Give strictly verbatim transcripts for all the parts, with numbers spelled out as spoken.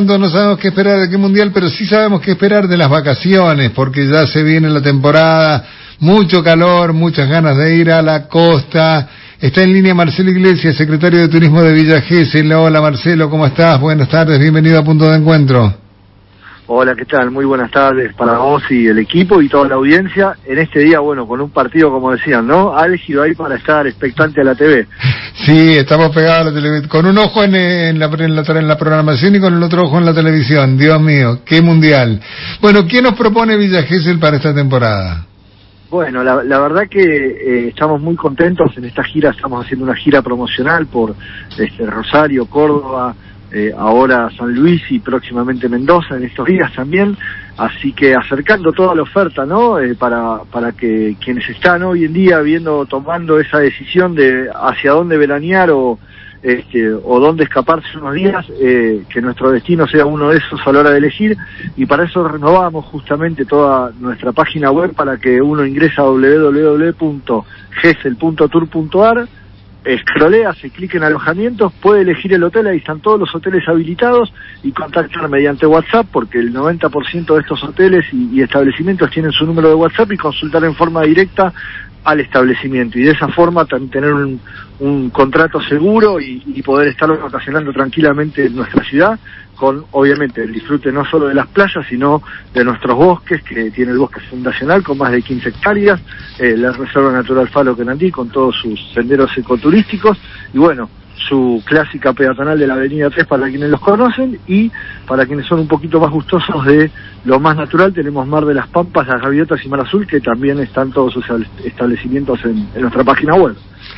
No sabemos qué esperar de qué mundial, pero sí sabemos qué esperar de las vacaciones, porque ya se viene la temporada, mucho calor, muchas ganas de ir a la costa. Está en línea Marcelo Iglesias, secretario de Turismo de Villa Gesell. Hola Marcelo, ¿cómo estás? Buenas tardes, bienvenido a Punto de Encuentro. Hola, ¿qué tal? Muy buenas tardes para vos y el equipo y toda la audiencia. En este día, bueno, con un partido, como decían, ¿no? Álgido ahí para estar expectante a la T V. Sí, estamos pegados a la televisión, con un ojo en, en, la, en, la, en la programación y con el otro ojo en la televisión. Dios mío, qué mundial. Bueno, ¿qué nos propone Villa Gesell para esta temporada? Bueno, la, la verdad que eh, estamos muy contentos en esta gira. Estamos haciendo una gira promocional por este, Rosario, Córdoba, Eh, ahora San Luis y próximamente Mendoza en estos días también, así que acercando toda la oferta, ¿no? Eh, para para que quienes están hoy en día viendo, tomando esa decisión de hacia dónde veranear o este o dónde escaparse unos días, eh, que nuestro destino sea uno de esos a la hora de elegir, y para eso renovamos justamente toda nuestra página web para que uno ingresa a doble u doble u doble u punto gesell punto tour punto a r, escrolea, se clica en alojamientos, puede elegir el hotel, ahí están todos los hoteles habilitados, y contactar mediante WhatsApp, porque el noventa por ciento de estos hoteles y, y establecimientos tienen su número de WhatsApp, y consultar en forma directa al establecimiento, y de esa forma tener un, un contrato seguro y, y poder estar vacacionando tranquilamente en nuestra ciudad, con obviamente el disfrute no solo de las playas, sino de nuestros bosques, que tiene el bosque fundacional con más de quince hectáreas, eh, la Reserva Natural Falo Quenandí con todos sus senderos ecoturísticos, y bueno, su clásica peatonal de la Avenida tres para quienes los conocen, y para quienes son un poquito más gustosos de lo más natural, tenemos Mar de las Pampas, Las Gaviotas y Mar Azul, que también están todos sus establecimientos en, en nuestra página web.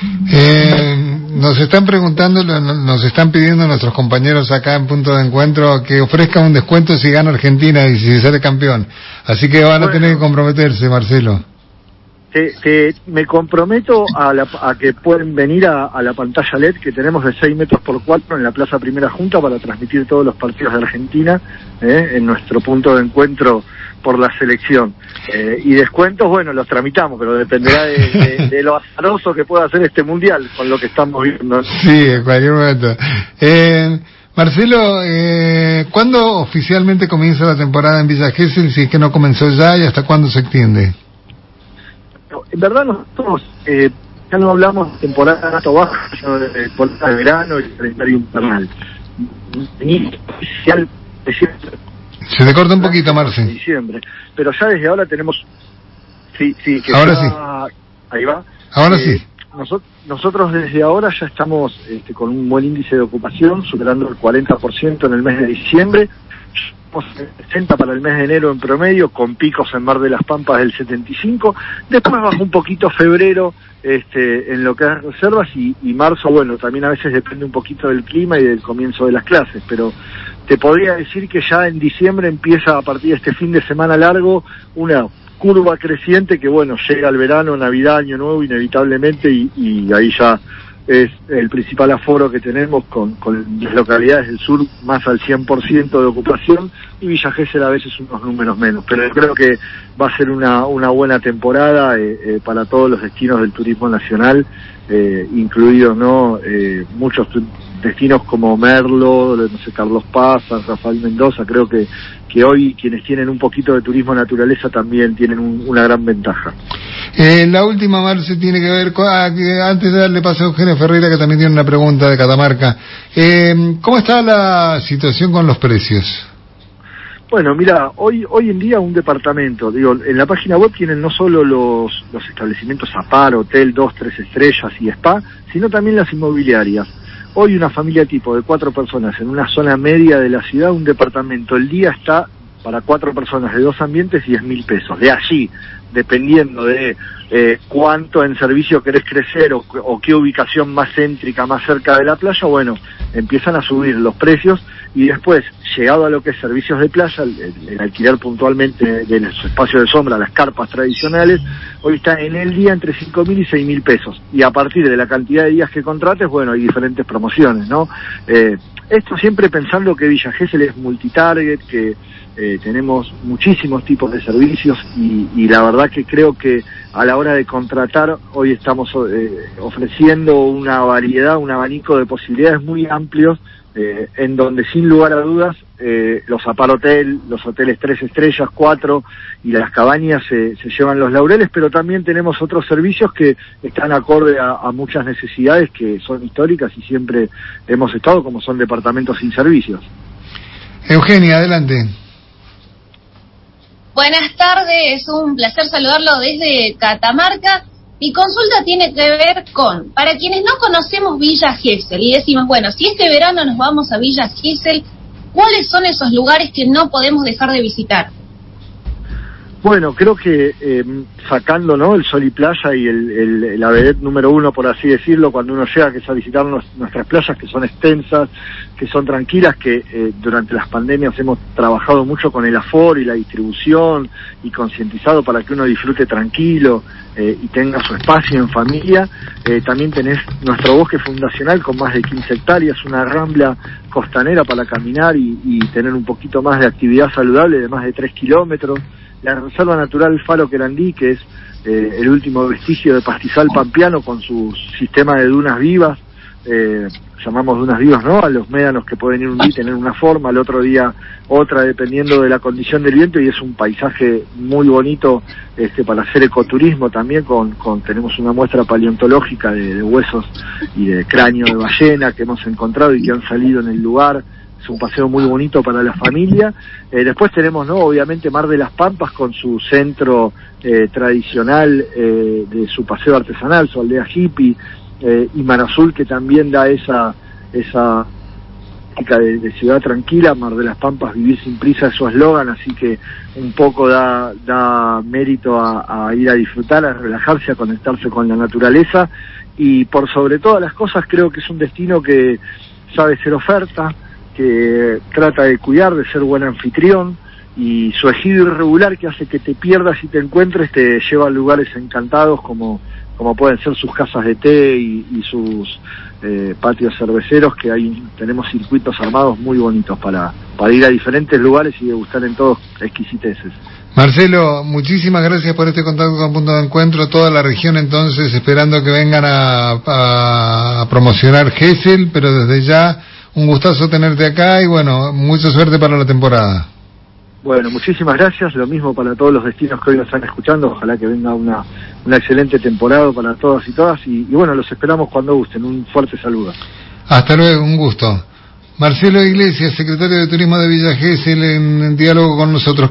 Eh, nos están preguntando, nos están pidiendo nuestros compañeros acá en Punto de Encuentro que ofrezcan un descuento si gana Argentina y si sale campeón, así que van a bueno, tener que comprometerse, Marcelo. Te, te, me comprometo a, la, a que pueden venir a, a la pantalla L E D que tenemos de seis metros por cuatro en la Plaza Primera Junta para transmitir todos los partidos de Argentina, eh, en nuestro punto de encuentro por la selección. Eh, y descuentos, bueno, los tramitamos, pero dependerá de, de, de lo azaroso que pueda hacer este mundial con lo que estamos viendo. Sí, en cualquier momento. Eh, Marcelo, eh, ¿cuándo oficialmente comienza la temporada en Villa Gesell? Si es que no comenzó ya, ¿y hasta cuándo se extiende? En verdad nosotros eh, ya no hablamos de temporada alta o baja, sino de temporada de verano y calendario invernal. Inicial se te corta un poquito, Marce. Diciembre, pero ya desde ahora tenemos, sí, sí, que ahora ya, sí. Ahí va. Ahora eh, sí. Nosotros, nosotros desde ahora ya estamos este, con un buen índice de ocupación, superando el cuarenta por ciento en el mes de diciembre. sesenta para el mes de enero en promedio, con picos en Mar de las Pampas del setenta y cinco, después baja un poquito febrero este, en lo que es reservas, y, y marzo, bueno, también a veces depende un poquito del clima y del comienzo de las clases, pero te podría decir que ya en diciembre empieza, a partir de este fin de semana largo, una curva creciente que, bueno, llega el verano, Navidad, Año Nuevo inevitablemente, y, y ahí ya es el principal aforo que tenemos, con, con las localidades del sur más al cien por ciento de ocupación, y Villa Gesell a veces unos números menos, pero yo creo que va a ser una, una buena temporada eh, eh, para todos los destinos del turismo nacional, eh, incluidos no eh, muchos destinos como Merlo, no sé, Carlos Paz, San Rafael Mendoza. Creo que, que hoy quienes tienen un poquito de turismo naturaleza también tienen un, una gran ventaja. Eh, la última, Marce, tiene que ver con, ah, que antes de darle paso a Eugenio Ferreira, que también tiene una pregunta de Catamarca. Eh, ¿Cómo está la situación con los precios? Bueno, mira, hoy hoy en día un departamento, digo, en la página web tienen no solo los, los establecimientos A P A R, hotel, dos, tres estrellas y spa, sino también las inmobiliarias. Hoy una familia tipo de cuatro personas en una zona media de la ciudad, un departamento, el día está para cuatro personas de dos ambientes diez mil pesos. De allí, dependiendo de eh, cuánto en servicio querés crecer o, o qué ubicación más céntrica, más cerca de la playa, bueno, empiezan a subir los precios, y después, llegado a lo que es servicios de playa, el, el alquiler puntualmente de los espacios de sombra, las carpas tradicionales, hoy está en el día entre cinco mil y seis mil pesos, y a partir de la cantidad de días que contrates, bueno, hay diferentes promociones, ¿no? Eh, esto siempre pensando que Villa Gesell es multitarget, que eh, tenemos muchísimos tipos de servicios, y, y la verdad que creo que a la hora de contratar hoy estamos eh, ofreciendo una variedad, un abanico de posibilidades muy amplios eh, en donde sin lugar a dudas eh, los Aparhotel, los hoteles tres estrellas, cuatro y las cabañas se, se llevan los laureles, pero también tenemos otros servicios que están acorde a, a muchas necesidades que son históricas y siempre hemos estado, como son departamentos sin servicios. Eugenia, adelante. Buenas tardes, es un placer saludarlo desde Catamarca. Mi consulta tiene que ver con, para quienes no conocemos Villa Gesell y decimos, bueno, si este verano nos vamos a Villa Gesell, ¿cuáles son esos lugares que no podemos dejar de visitar? Bueno, creo que eh, sacando, ¿no?, el Sol y Playa y el, el, la vedette número uno, por así decirlo, cuando uno llega, que es a visitar nos, nuestras playas, que son extensas, que son tranquilas, que eh, durante las pandemias hemos trabajado mucho con el aforo y la distribución y concientizado para que uno disfrute tranquilo eh, y tenga su espacio en familia. Eh, también tenés nuestro bosque fundacional con más de quince hectáreas, una rambla costanera para caminar y, y tener un poquito más de actividad saludable de más de tres kilómetros. La Reserva Natural Faro Querandí, que es eh, el último vestigio de pastizal pampeano con su sistema de dunas vivas, eh, llamamos dunas vivas, ¿no?, a los médanos que pueden ir un día tener una forma, al otro día otra, dependiendo de la condición del viento, y es un paisaje muy bonito este, para hacer ecoturismo también, con, con tenemos una muestra paleontológica de, de huesos y de cráneo de ballena que hemos encontrado y que han salido en el lugar. Es un paseo muy bonito para la familia. Eh, después tenemos, no, obviamente, Mar de las Pampas con su centro eh, tradicional eh, de su paseo artesanal, su aldea hippie, eh, y Mar Azul, que también da esa esa de, de ciudad tranquila. Mar de las Pampas, vivir sin prisa, es su eslogan, así que un poco da da mérito a, a ir a disfrutar, a relajarse, a conectarse con la naturaleza, y por sobre todas las cosas creo que es un destino que sabe ser oferta, que trata de cuidar, de ser buen anfitrión, y su ejido irregular que hace que te pierdas y te encuentres te lleva a lugares encantados como como pueden ser sus casas de té y, y sus eh, patios cerveceros, que ahí tenemos circuitos armados muy bonitos para, para ir a diferentes lugares y degustar en todos exquisiteces. Marcelo, muchísimas gracias por este contacto con Punto de Encuentro. Toda la región entonces esperando que vengan a, a, a promocionar Gesell, pero desde ya un gustazo tenerte acá y bueno, mucha suerte para la temporada. Bueno, muchísimas gracias, lo mismo para todos los destinos que hoy nos están escuchando, ojalá que venga una, una excelente temporada para todos y todas, y, y bueno, los esperamos cuando gusten, un fuerte saludo. Hasta luego, un gusto. Marcelo Iglesias, secretario de Turismo de Villa Gesell, en, en diálogo con nosotros.